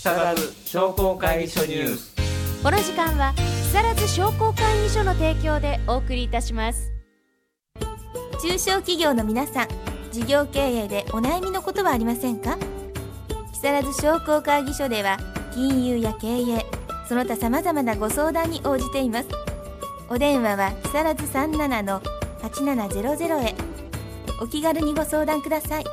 更津商工会議所ニュース。 この時間は木更津商工会議所の提供でお送りいたします。 中小企業の皆さん、事業経営でお悩みのことはありませんか？木更津商工会議所では金融や経営、その他さまざまなご相談に応じています。お電話は木更津 37-8700 へ。お気軽にご相談ください。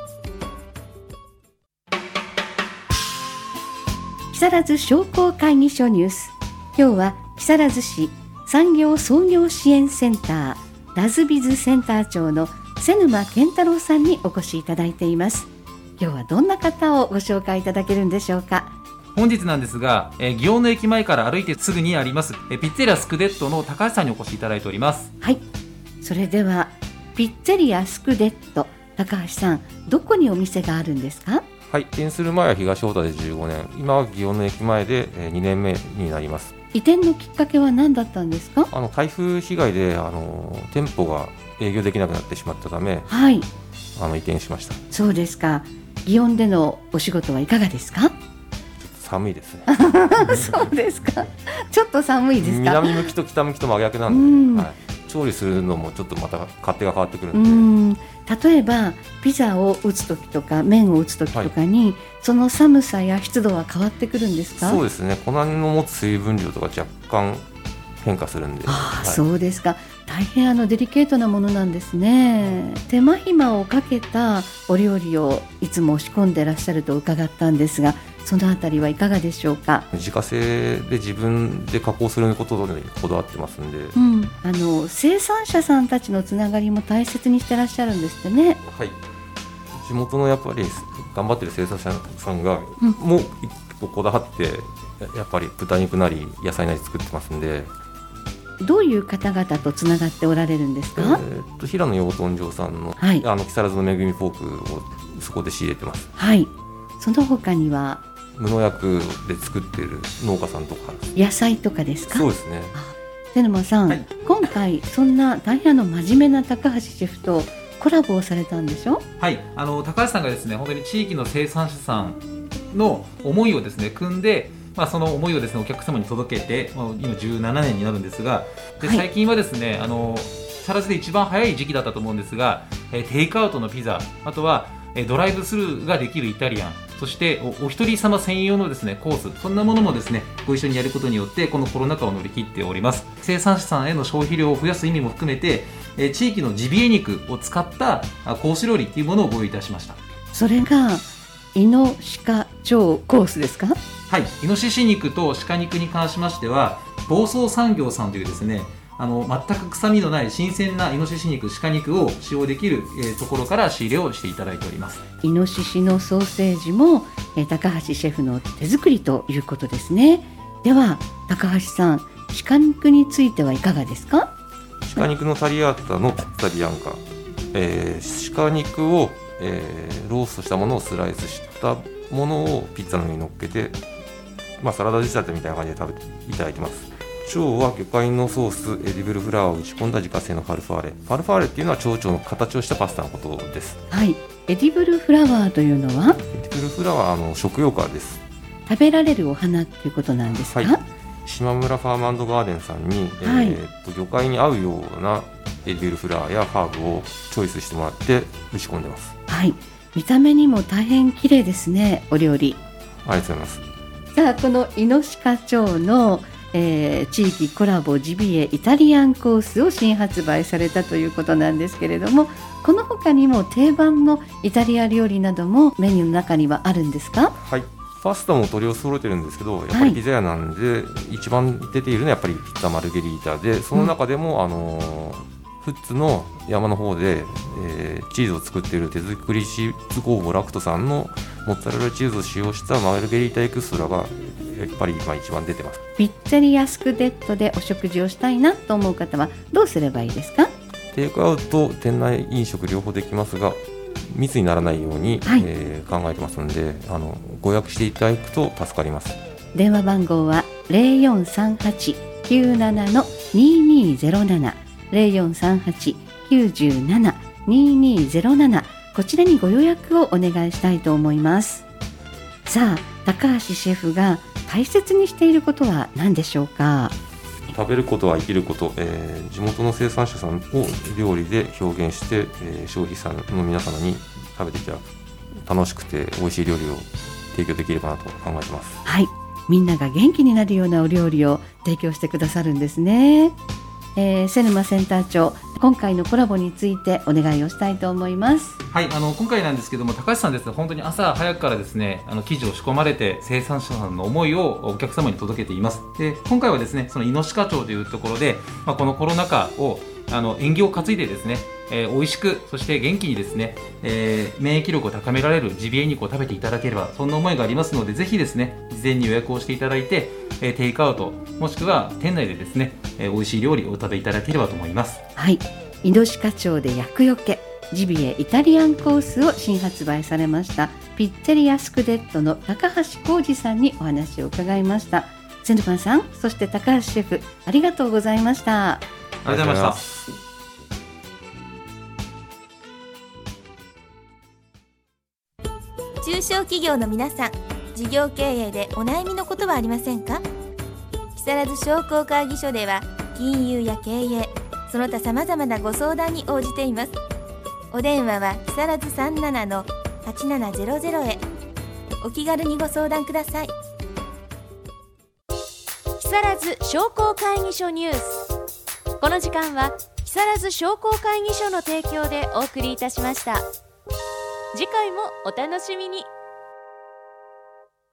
木更津商工会議所ニュース。今日は木更津市産業創業支援センターラズビズセンター長の瀬沼健太郎さんにお越しいただいています。今日はどんな方をご紹介いただけるんでしょうか。 本日なんですが、祇園の駅前から歩いてすぐにありますピッツェリアスクデットの高橋さんにお越しいただいております。 はい、それではピッツェリアスクデット、高橋さん、どこにお店があるんですか？ はい、移転する前は東太田で15年、今は祇園の駅前で2年目になります。 移転のきっかけは何だったんですか？ 台風被害で店舗が営業できなくなってしまったため、 はい、 移転しました。 そうですか。祇園でのお仕事はいかがですか？ 寒いですねそうですか。ちょっと寒いですか？ 南向きと北向きと真逆なんで、はい、調理するのもちょっとまた勝手が変わってくるんで、 例えばピザを打つときとか麺を打つときとかに、はい、その寒さや湿度は変わってくるんですか？ そうですね、粉の持つ水分量とか若干変化するんで。 はい、そうですか。大変デリケートなものなんですね。手間暇をかけたお料理をいつも仕込んでらっしゃると伺ったんですが、そのあたりはいかがでしょうか？ 自家製で自分で加工することにこだわってますんで、 生産者さんたちのつながりも大切にしてらっしゃるんですってね。 はい、地元のやっぱり頑張ってる生産者さんがもう一個こだわってやっぱり豚肉なり野菜なり作ってますんで。 どういう方々とつながっておられるんですか？ 平野養豚場さんの、 はい、 木更津の恵みポークをそこで仕入れてます。 はい、その他には無農薬で作っている農家さんとか野菜とかですか？ そうですね。 瀬沼さん、 はい、 今回そんな大変真面目な高橋シェフとコラボをされたんでしょ？はい、 高橋さんがですね、本当に地域の生産者さんの思いをですね組んで、その思いをですねお客様に届けて、今17年になるんですが、で、最近はですね、木更津で一番早い時期だったと思うんですが、テイクアウトのピザ、あとはドライブスルーができるイタリアン、そしてお一人様専用のですねコース、そんなものもですねご一緒にやることによってこのコロナ禍を乗り切っております。生産者さんへの消費量を増やす意味も含めて、地域のジビエ肉を使ったコース料理というものをご用意いたしました。 それがイノシカ超コースですか？ はい、イノシシ肉と鹿肉に関しましては、房総産業さんというですね、全く臭みのない新鮮なイノシシ肉、鹿肉を使用できる、ところから仕入れをしていただいております。 イノシシのソーセージも、高橋シェフの手作りということですね。では高橋さん、鹿肉についてはいかがですか？ 鹿肉のタリアータのピッツァリアンカ、鹿肉を、ローストしたものをスライスしたものをピッツァの上に乗っけて、サラダ仕立てみたいな感じで食べていただいてます。腸は魚介のソース、エディブルフラワーを打ち込んだ自家製のファルファーレ。ファルファーレっていうのは蝶々の形をしたパスタのことです。 はい、エディブルフラワーというのは？ エディブルフラワーは食用花です。 食べられるお花っていうことなんですか？はい、 島村ファーム&ガーデンさんに、魚介に合うようなエディブルフラワーやハーブをチョイスしてもらって打ち込んでます。 はい、見た目にも大変綺麗ですね、お料理。 ありがとうございます。 さあ、このイノシカ町の、地域コラボジビエイタリアンコースを新発売されたということなんですけれども、この他にも定番のイタリア料理などもメニューの中にはあるんですか？ はい、パスタも取り揃えてるんですけど、やっぱりピザ屋なんで、一番出ているのはやっぱりピッツァマルゲリータで、その中でも、富津の山の方で、チーズを作っている手作りチーズ工房ラクトさんのモッツァレラチーズを使用したマルゲリータエクストラがやっぱり今一番出てます。 ピッツェリアスクデッドでお食事をしたいなと思う方はどうすればいいですか？ テイクアウト、店内飲食両方できますが、密にならないように、考えてますので、ご予約していただくと助かります。 電話番号は 0438-97-2207 0438-97-2207、こちらにご予約をお願いしたいと思います。さあ、 高橋シェフが大切にしていることは何でしょうか？ 食べることは生きること、地元の生産者さんを料理で表現して、消費者の皆様に食べていただく楽しくて美味しい料理を提供できればなと考えてます。 はい、みんなが元気になるようなお料理を提供してくださるんですね。瀬沼センター長、今回のコラボについてお願いをしたいと思います。 はい、今回なんですけども、高橋さんですね、本当に朝早くからですね、生地を仕込まれて生産者さんの思いをお客様に届けています。で、今回はですね、その猪鹿町というところで、このコロナ禍を縁起を担いでですね、美味しく、そして元気にですね、免疫力を高められるジビエ肉を食べていただければ、そんな思いがありますので、ぜひですね、事前に予約をしていただいて、テイクアウトもしくは店内でですね、美味しい料理をお食べいただければと思います。 はい、猪鹿町で厄除けジビエイタリアンコースを新発売されましたピッツェリアスクデットの高橋浩二さんにお話を伺いました。セヌパンさん、そして高橋シェフ、ありがとうございました。 ありがとうございました。 中小企業の皆さん、事業経営でお悩みのことはありませんか？木更津商工会議所では金融や経営、その他さまざまなご相談に応じています。お電話は木更津 37-8700 へ。お気軽にご相談ください。 木更津商工会議所ニュース。この時間は木更津商工会議所の提供でお送りいたしました。次回もお楽しみに。